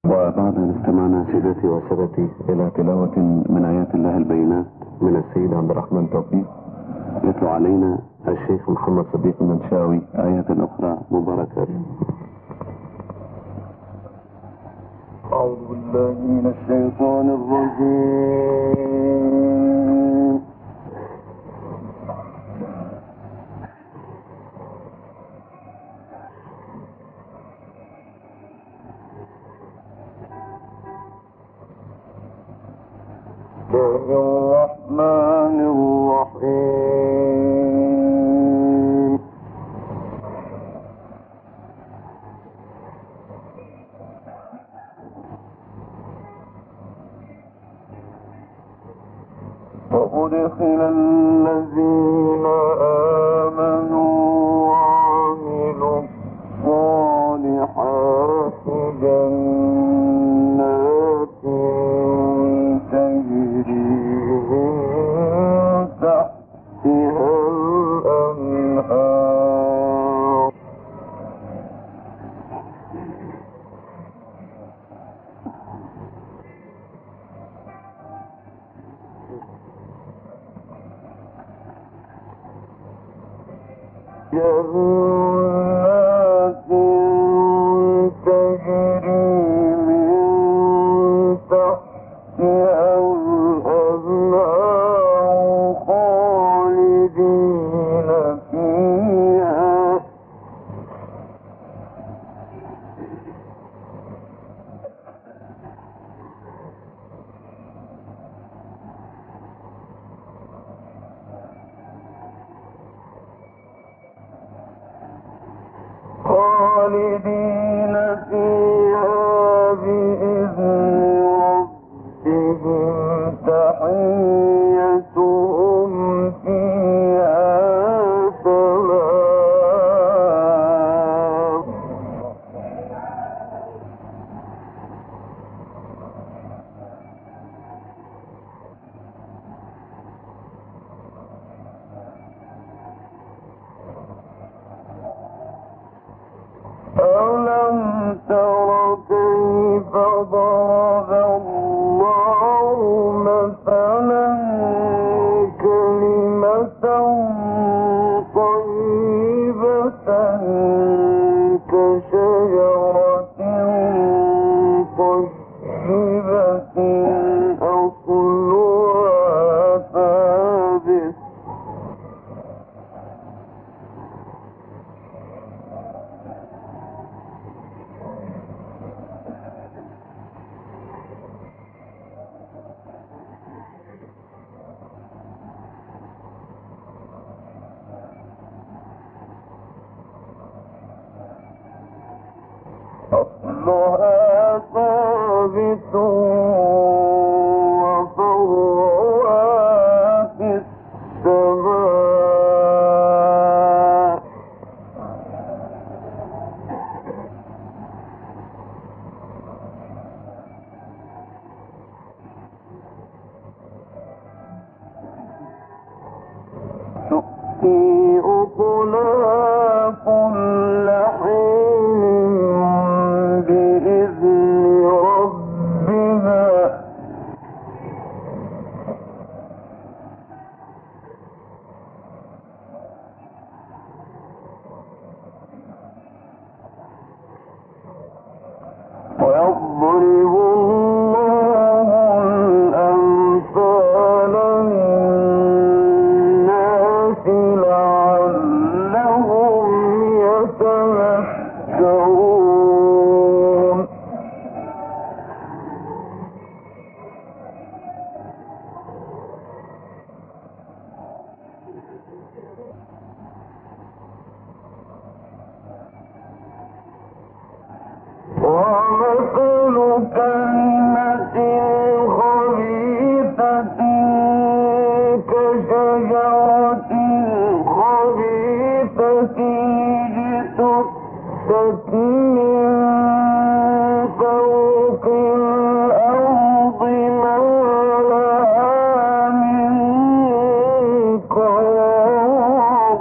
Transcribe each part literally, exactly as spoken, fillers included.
وبعد أن استمعنا سيدتي وسادتي إلى تلاوة من آيات الله البينات من السيد عبد الرحمن توفيق، يتلو علينا الشيخ محمد صديق المنشاوي آية أخرى مباركة. أعوذ بالله من الشيطان الرجيم. بسم الله الرحمن الرحيم. وأدخل الذين آمنوا وعملوا الصالحات جنات تجري من تحتها الأنهار جنات تجري من تحتها الأنهار خالدين فيها خالدين فيها بإذن ربهم تحيتهم فيها سلام. ألم تر كيف ضرب الله مثلا كلمة طيبة كشجرة طيبة أصلها ثابت أصلها ثابت وفرعها في السماء. تؤتي أكلها كل حين بإذن ربها ويضرب الله الأمثال للناس لعلهم يتذكرون. ومثل كلمة خبيثة كشجرة خبيثة اجتثت من فوق الأرض ما لها من قرار.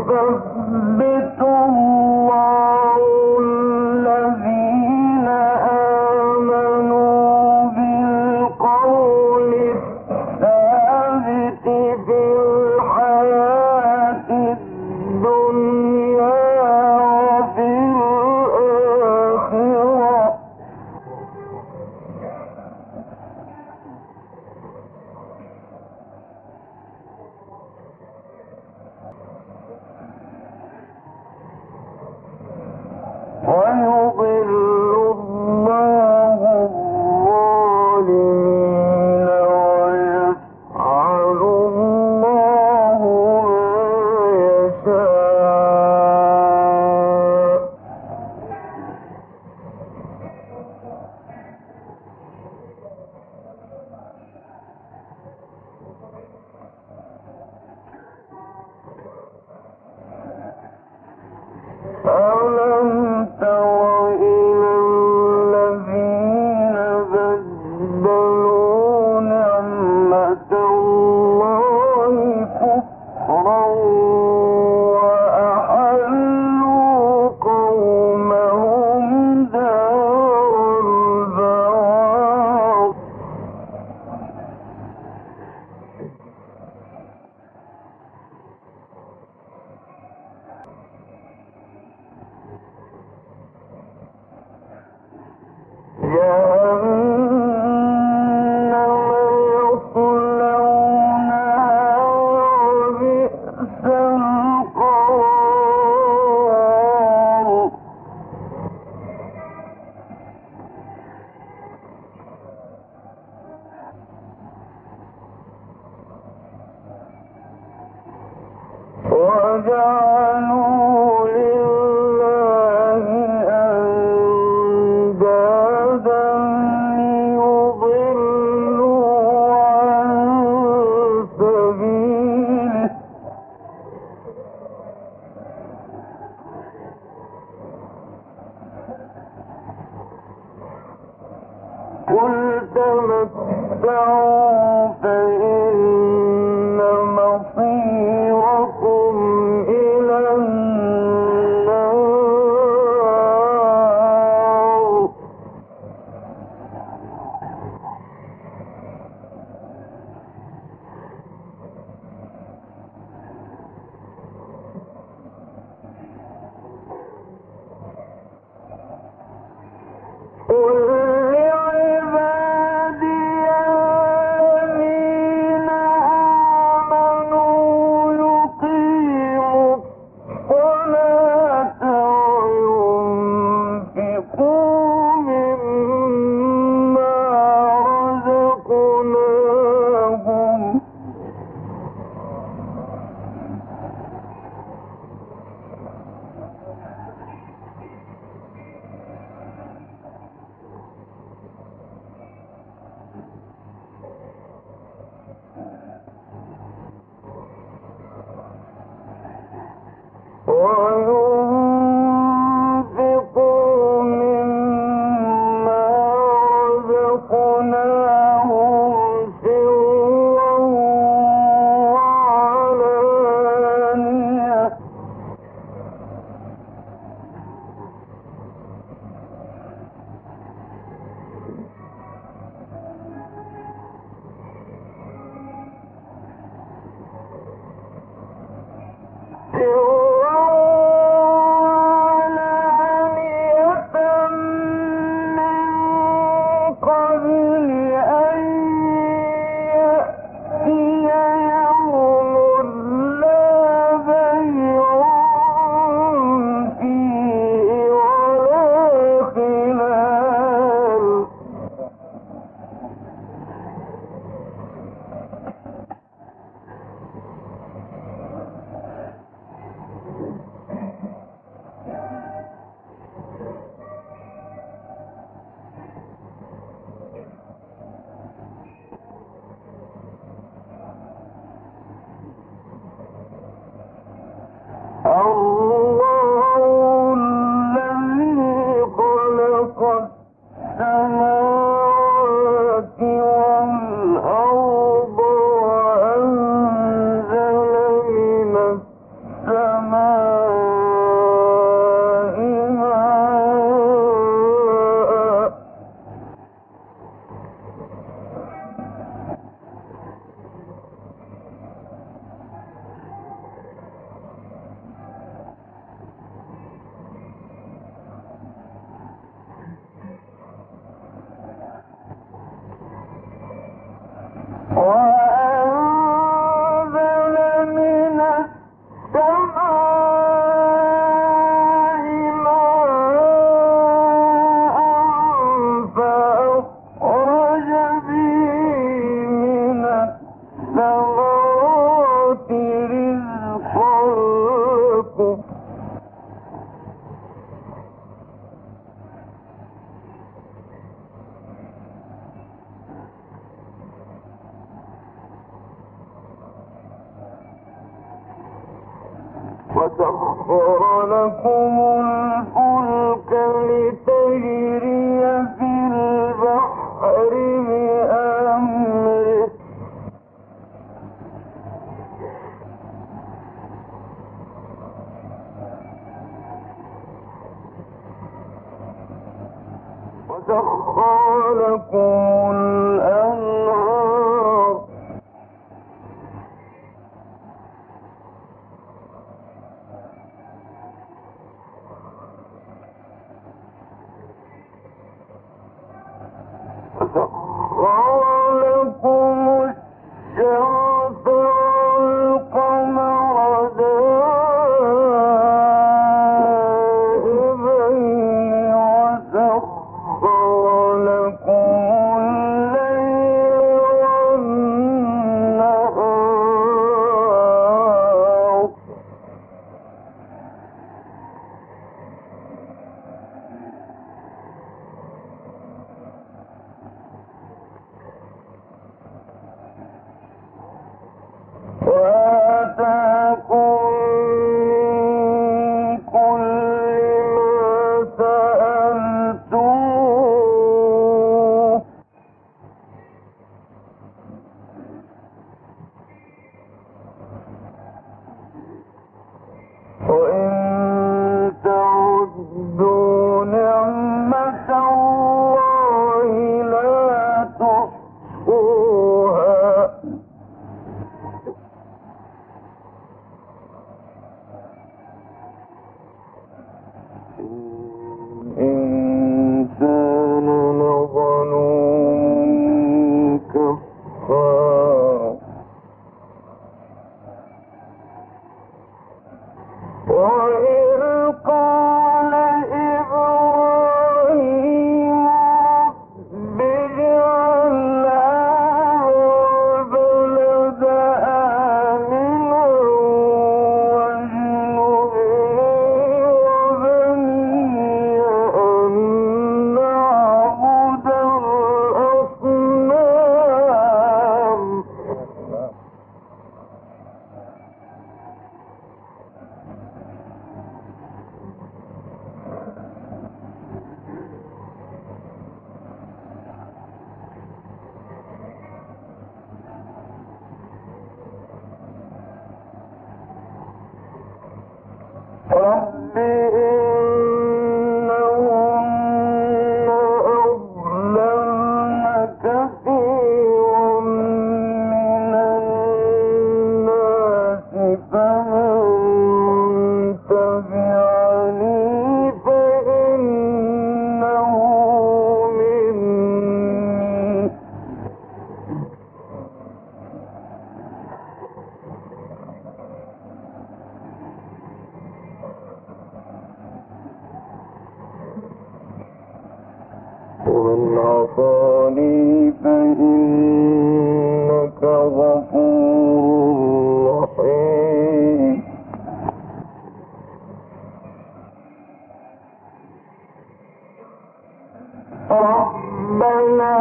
يثبت الله الذين آمنوا بالقول الثابت في الحياة الدنيا وفي الآخرة ويضل الله الظالمين ويفعل الله ما يشاء ألم تر إلى الذين بدلوا نعمة الله كفرا وأحلوا قومهم دار البوار جهنم يصلونها وبئس القرار وجعلوا لله أندادا ليضلوا عن سبيله قل تمتعوا فإن مصيركم إلى النار قل لعبادي الذين آمنوا يقيموا الصلاة وينفقوا مما رزقناهم وينفقوا مما رزقناهم سرا وعلانية سرا وسخر لكم الفلك لتجري في البحر بأمره وسخر لكم الأنهار وسخر لكم الشمس والقمر دائبين وسخر لكم الليل والنهار وآتاكم من كل ما سألتموه وإن تعدوا نعمة الله لا تحصوها الإنسان لظلوم كفار وإذ قال إبراهيم رب اجعل هذا البلد آمنا واجنبني وبني أن نعبد الأصنام رب إنهن أضللن كثيرا من الناس فمن تبعني فإنه مني ومن عصاني فإنك غفور رحيم ربنا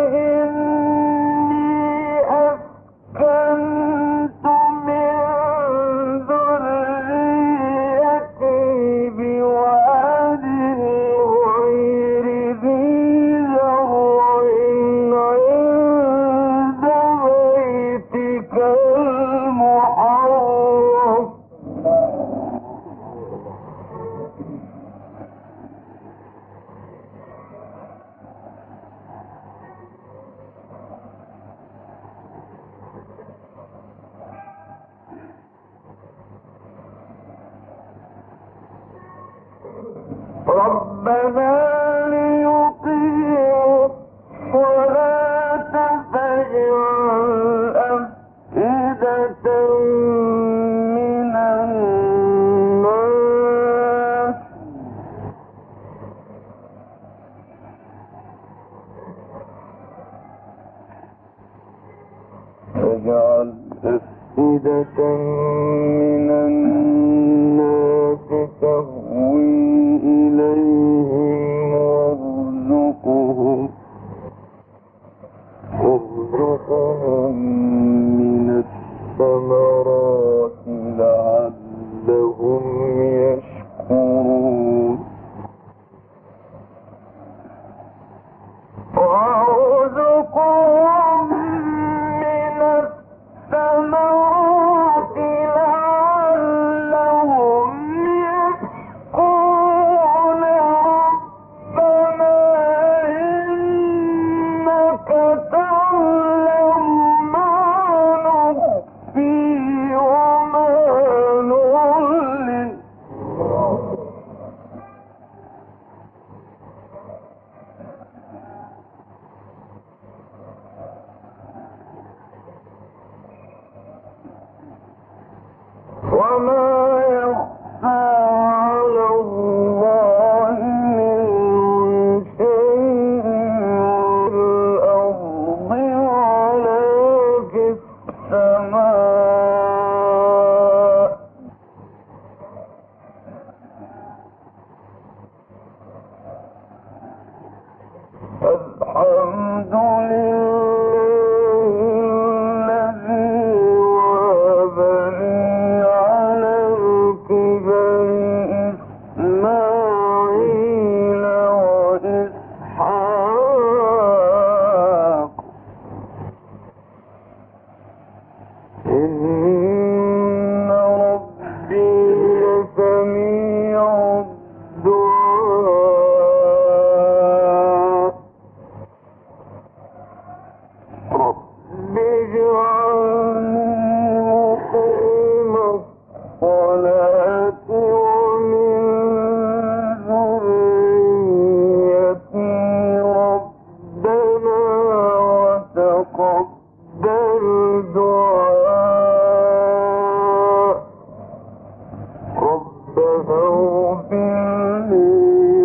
إني أسكنت من ذريتي بواد غير ذي زرع عند بيتك المحرم ربنا ليقيموا الصلاة فاجعل أفئدة من الناس فاجعل أفئدة من الناس تهوي إليهم وارزقهم وارزقهم من الثمرات لعلهم يشكرون وارزقهم من الثمرات لعلهم يشكرون ربنا إنك تعلم ما نخفي وما نعلن وما يخفى على الله من شيء في الأرض ولا في السماء الحمد لله الذي وهب لي على الكبر إسماعيل وإسحاق إن ربي لسميع الدعاء رب اجعلني مقيم الصلاة ومن ذريتي ربنا وتقبل دعاء ربنا اغفر لي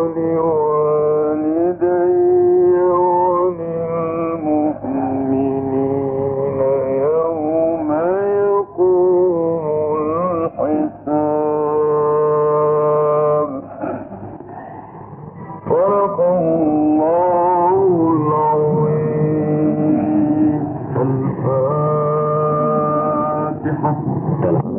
ولوالدي وللمؤمنين يوم يقوم الحساب صدق الله العظيم. الفاتحة.